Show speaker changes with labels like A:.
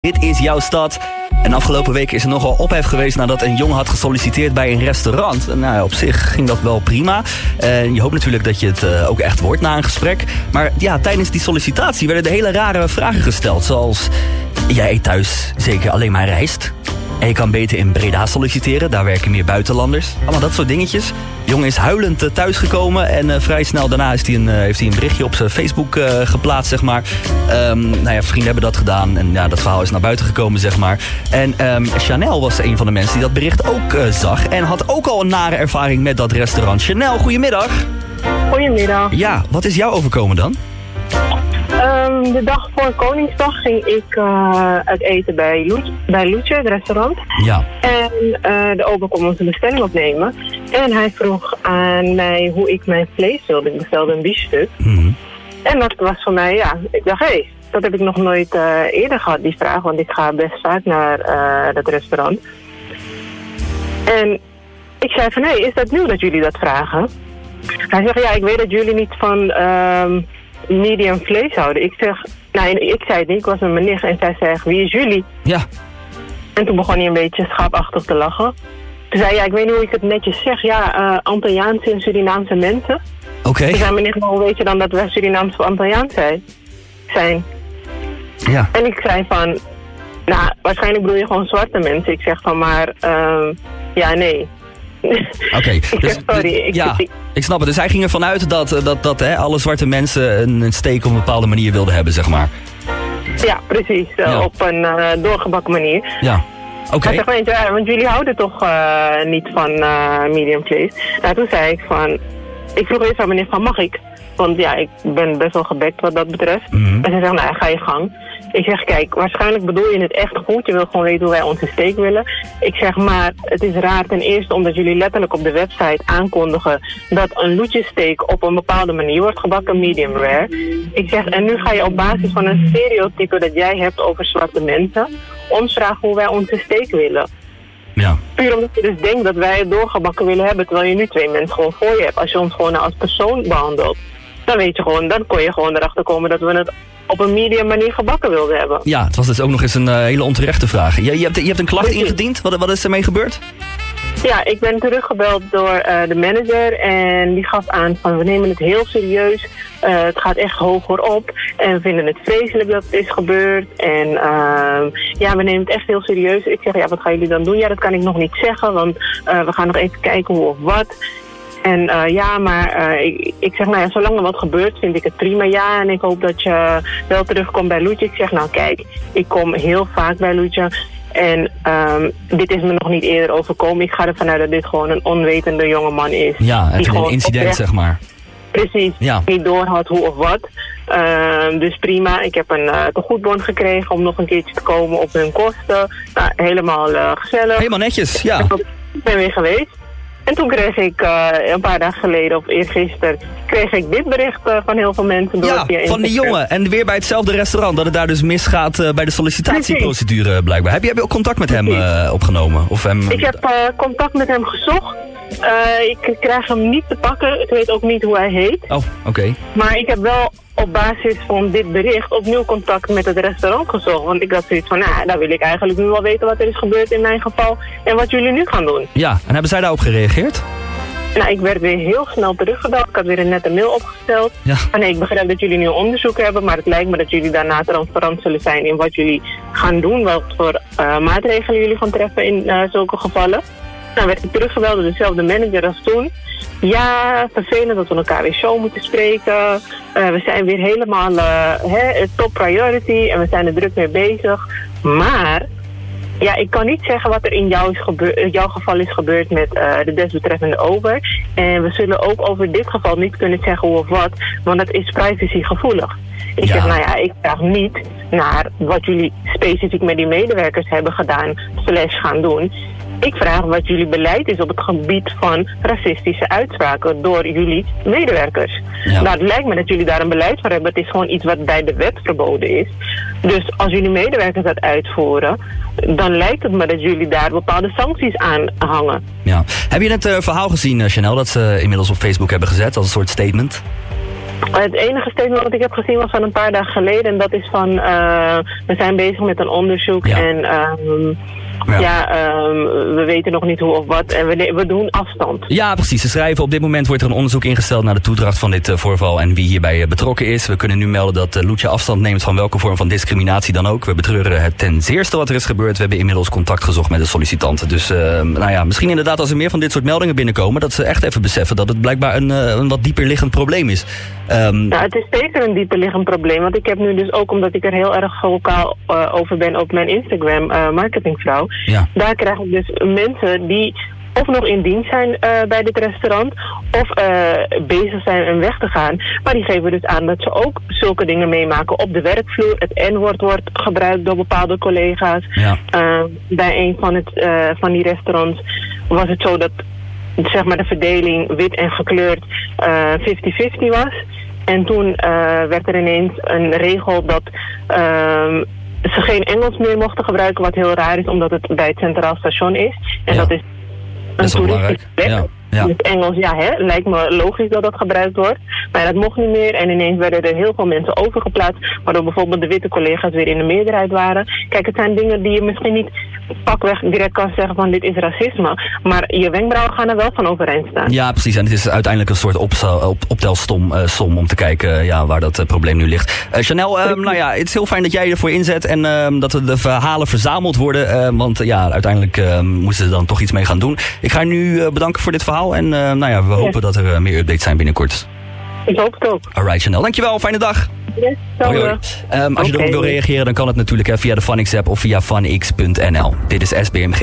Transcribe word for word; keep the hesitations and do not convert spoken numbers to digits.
A: Dit is jouw stad. En afgelopen week is er nogal ophef geweest nadat een jongen had gesolliciteerd bij een restaurant. En nou, op zich ging dat wel prima. Uh, je hoopt natuurlijk dat je het uh, ook echt wordt na een gesprek. Maar ja, tijdens die sollicitatie werden er hele rare vragen gesteld. Zoals, jij eet thuis zeker alleen maar rijst? En je kan beter in Breda solliciteren, daar werken meer buitenlanders. Allemaal dat soort dingetjes. De jongen is huilend uh, thuisgekomen en uh, vrij snel daarna is hij een, uh, heeft hij een berichtje op zijn Facebook uh, geplaatst, zeg maar. Um, nou ja, vrienden hebben dat gedaan en ja, dat verhaal is naar buiten gekomen, zeg maar. En um, Chanel was een van de mensen die dat bericht ook uh, zag en had ook al een nare ervaring met dat restaurant. Chanel, goedemiddag.
B: Goedemiddag.
A: Ja, wat is jou overkomen dan?
B: Um, de dag voor Koningsdag ging ik uh, uit eten bij, Loetje, bij Loetje, het restaurant.
A: Ja.
B: En uh, de ober kon onze bestelling opnemen. En hij vroeg aan mij hoe ik mijn vlees wilde. Ik bestelde een biefstuk.
A: Mm-hmm.
B: En dat was voor mij, ja, ik dacht, hé, hey, dat heb ik nog nooit uh, eerder gehad, die vraag. Want ik ga best vaak naar uh, dat restaurant. En ik zei van, hé, hey, is dat nieuw dat jullie dat vragen? Hij zegt, ja, ik weet dat jullie niet van... Um, medium vlees houden. Ik zeg, nou, ik zei het niet, ik was met mijn nicht en zij zegt, wie is jullie?
A: Ja.
B: En toen begon hij een beetje schaapachtig te lachen. Toen zei ja, ik weet niet hoe ik het netjes zeg, ja, uh, Antilliaanse en Surinaamse mensen.
A: Oké. Okay.
B: Toen zei mijn nicht, maar hoe weet je dan dat wij Surinaams of Antilliaans zijn?
A: Ja.
B: En ik zei van, nou, waarschijnlijk bedoel je gewoon zwarte mensen. Ik zeg van, maar, uh, ja, nee.
A: Oké, okay, dus,
B: sorry.
A: Dus, ja, ik snap het. Dus hij ging ervan uit dat, dat, dat hè, alle zwarte mensen een, een steak op een bepaalde manier wilden hebben, zeg maar.
B: Ja, precies. Uh, ja. Op een uh, doorgebakken manier.
A: Ja, oké. Okay.
B: Hij zegt, want jullie houden toch uh, niet van uh, medium vlees? Nou, toen zei ik van... Ik vroeg eerst aan meneer van, mag ik? Want ja, ik ben best wel gebekt wat dat betreft. Mm-hmm. En hij zegt, nou, ga je gang. Ik zeg, kijk, waarschijnlijk bedoel je het echt goed. Je wil gewoon weten hoe wij onze steak willen. Ik zeg, maar het is raar ten eerste omdat jullie letterlijk op de website aankondigen dat een loetjessteak op een bepaalde manier wordt gebakken, medium rare. Ik zeg, en nu ga je op basis van een stereotype dat jij hebt over zwarte mensen, ons vragen hoe wij onze steak willen.
A: Ja.
B: Puur omdat je dus denkt dat wij het doorgebakken willen hebben, terwijl je nu twee mensen gewoon voor je hebt. Als je ons gewoon als persoon behandelt, dan weet je gewoon, dan kon je gewoon erachter komen dat we het op een medium manier gebakken wilden hebben.
A: Ja, het was dus ook nog eens een uh, hele onterechte vraag. Je, je, hebt, je hebt een klacht ingediend. Wat, wat is ermee gebeurd?
B: Ja, ik ben teruggebeld door uh, de manager en die gaf aan van we nemen het heel serieus. Uh, het gaat echt hoger op en we vinden het vreselijk dat het is gebeurd. En uh, ja, we nemen het echt heel serieus. Ik zeg, ja, wat gaan jullie dan doen? Ja, dat kan ik nog niet zeggen, want uh, we gaan nog even kijken hoe of wat. En uh, ja, maar uh, ik, ik zeg, nou ja, zolang er wat gebeurt, vind ik het prima. Ja, en ik hoop dat je wel terugkomt bij Loetje. Ik zeg, nou kijk, ik kom heel vaak bij Loetje. En um, dit is me nog niet eerder overkomen. Ik ga ervan uit dat dit gewoon een onwetende jongeman is.
A: Ja, het is een incident, oprecht, zeg maar.
B: Precies, ja. Niet doorhad hoe of wat. Uh, dus prima, ik heb een uh, tegoedbon gekregen om nog een keertje te komen op hun kosten. Nou, helemaal uh, gezellig.
A: Helemaal netjes, ja.
B: Ik ben weer geweest. En toen kreeg ik uh, een paar dagen geleden, of eergisteren, kreeg ik dit bericht uh, van heel veel mensen. Door
A: ja,
B: via
A: van die jongen. En weer bij hetzelfde restaurant, dat het daar dus misgaat uh, bij de sollicitatieprocedure uh, blijkbaar. Heb je, heb je ook contact met hem uh, opgenomen? Of hem...
B: Ik heb uh, contact met hem gezocht. Uh, ik krijg hem niet te pakken. Ik weet ook niet hoe hij heet.
A: Oh, oké. Okay.
B: Maar ik heb wel op basis van dit bericht opnieuw contact met het restaurant gezocht. Want ik had zoiets van, nou, dan wil ik eigenlijk nu wel weten wat er is gebeurd in mijn geval. En wat jullie nu gaan doen.
A: Ja, en hebben zij daarop gereageerd?
B: Nou, ik werd weer heel snel teruggebeld. Ik had weer een nette mail opgesteld.
A: Ja.
B: Van, nee, ik begrijp dat jullie nu onderzoek hebben, maar het lijkt me dat jullie daarna transparant zullen zijn in wat jullie gaan doen. Wat voor uh, maatregelen jullie gaan treffen in uh, zulke gevallen. Nou, werd ik teruggebeld door dezelfde manager als toen. Ja, vervelend dat we elkaar weer zo moeten spreken. Uh, we zijn weer helemaal uh, hè, top priority en we zijn er druk mee bezig. Maar ja, ik kan niet zeggen wat er in jouw, gebeur- jouw geval is gebeurd met uh, de desbetreffende ober. En we zullen ook over dit geval niet kunnen zeggen hoe of wat, want dat is privacygevoelig. Ik ja. zeg, nou ja, ik vraag niet naar wat jullie specifiek met die medewerkers hebben gedaan, slash gaan doen. Ik vraag wat jullie beleid is op het gebied van racistische uitspraken door jullie medewerkers. Ja. Nou, het lijkt me dat jullie daar een beleid voor hebben. Het is gewoon iets wat bij de wet verboden is. Dus als jullie medewerkers dat uitvoeren, dan lijkt het me dat jullie daar bepaalde sancties aan hangen.
A: Ja. Heb je het uh, verhaal gezien, uh, Chanel, dat ze inmiddels op Facebook hebben gezet als een soort statement?
B: Het enige statement wat ik heb gezien was van een paar dagen geleden. En dat is van, uh, we zijn bezig met een onderzoek. Ja. En um, ja, ja um, we weten nog niet hoe of wat. En we, we doen afstand.
A: Ja, precies. Ze schrijven, op dit moment wordt er een onderzoek ingesteld naar de toedracht van dit uh, voorval en wie hierbij uh, betrokken is. We kunnen nu melden dat uh, Lucia afstand neemt van welke vorm van discriminatie dan ook. We betreuren het ten zeerste wat er is gebeurd. We hebben inmiddels contact gezocht met de sollicitanten. Dus uh, nou ja, misschien inderdaad als er meer van dit soort meldingen binnenkomen, dat ze echt even beseffen dat het blijkbaar een, uh, een wat dieper liggend probleem is. Um,
B: nou, het is zeker een dieper liggend probleem. Want ik heb nu dus ook, omdat ik er heel erg vocaal uh, over ben op mijn Instagram, uh, marketingvrouw.
A: Ja.
B: Daar krijg ik dus mensen die of nog in dienst zijn uh, bij dit restaurant, of uh, bezig zijn om weg te gaan. Maar die geven dus aan dat ze ook zulke dingen meemaken op de werkvloer. Het N-woord wordt gebruikt door bepaalde collega's.
A: Ja.
B: Uh, bij een van, het, uh, van die restaurants was het zo dat, zeg maar, de verdeling wit en gekleurd vijftig vijftig was. En toen uh, werd er ineens een regel dat uh, ze geen Engels meer mochten gebruiken, wat heel raar is, omdat het bij het Centraal Station is. En
A: ja.
B: dat is een toeristische plek.
A: Ja. Ja.
B: Het Engels, ja, hè, lijkt me logisch dat dat gebruikt wordt. Maar dat mocht niet meer. En ineens werden er heel veel mensen overgeplaatst, waardoor bijvoorbeeld de witte collega's weer in de meerderheid waren. Kijk, het zijn dingen die je misschien niet pakweg direct kan zeggen van dit is racisme. Maar je wenkbrauwen gaan er wel van overeind staan.
A: Ja, precies. En het is uiteindelijk een soort op, op, optelstom uh, som om te kijken uh, ja, waar dat uh, probleem nu ligt. Uh, Chanel, uh, nou ja, het is heel fijn dat jij ervoor inzet en uh, dat de verhalen verzameld worden. Uh, want uh, ja, uiteindelijk uh, moesten ze dan toch iets mee gaan doen. Ik ga je nu uh, bedanken voor dit verhaal. En uh, nou ja, we hopen yes. dat er uh, meer updates zijn binnenkort.
B: Ik hoop het ook.
A: Alright, Chanel. Dankjewel. Fijne dag.
B: Yes,
A: hoi, hoi. Um, als je okay. erop wil reageren, dan kan het natuurlijk hè, via de FunX app of via funx punt n l. Dit is S B M G.